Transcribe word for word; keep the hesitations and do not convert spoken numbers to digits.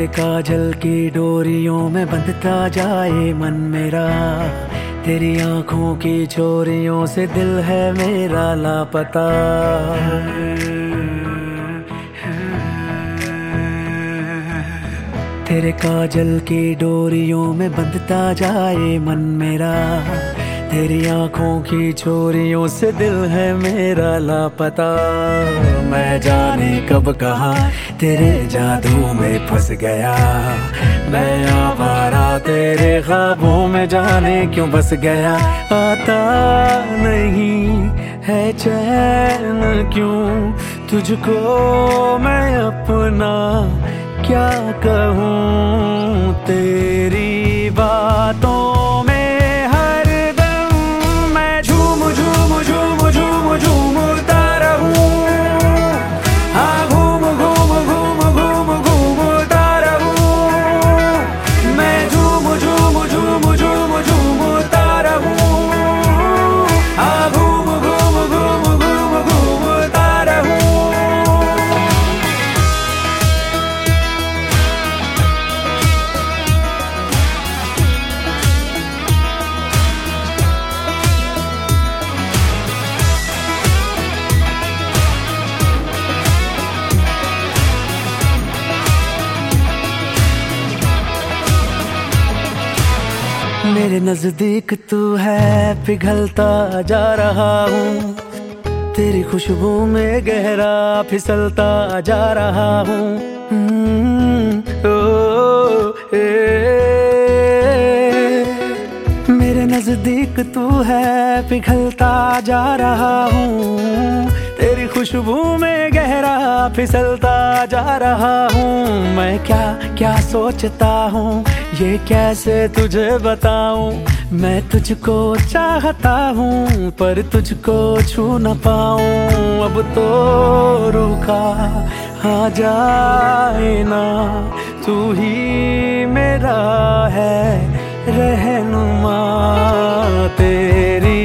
तेरे काजल की डोरियों में बंधता जाए मन मेरा, तेरी आंखों की चोरियों से दिल है मेरा लापता। तेरे काजल की डोरियों में बंधता जाए मन मेरा, तेरी आंखों की चोरियों से दिल है मेरा लापता। मैं जाने कब कहाँ तेरे जादू में फंस गया, मैं आवारा तेरे ख्वाबों में जाने क्यों बस गया। आता नहीं है चैन क्यों तुझको मैं अपना क्या कहूँ, तेरी बातों में हर दम मैं झूम झूम झूम झूम झूमता रहूं। हाँ घूम घूम घूम घूम घूमता रहूं, मैं झूम झूम झूम झूम झूमता रहूं। हाँ घूम घूम घूम घूम घूमता रहूं। मेरे नजदीक तू है पिघलता जा रहा हूँ, तेरी खुशबू में गहरा फिसलता जा रहा हूँ। ओ, ए, मेरे नजदीक तू है पिघलता जा रहा हूँ, तेरी खुशबू में गहरा फिसलता जा रहा हूँ। मैं क्या क्या सोचता हूँ ये कैसे तुझे बताऊं, मैं तुझको चाहता हूँ पर तुझको छू न पाऊं। अब तो रुका आ जाए ना, तू ही मेरा है रहनुमा, तेरी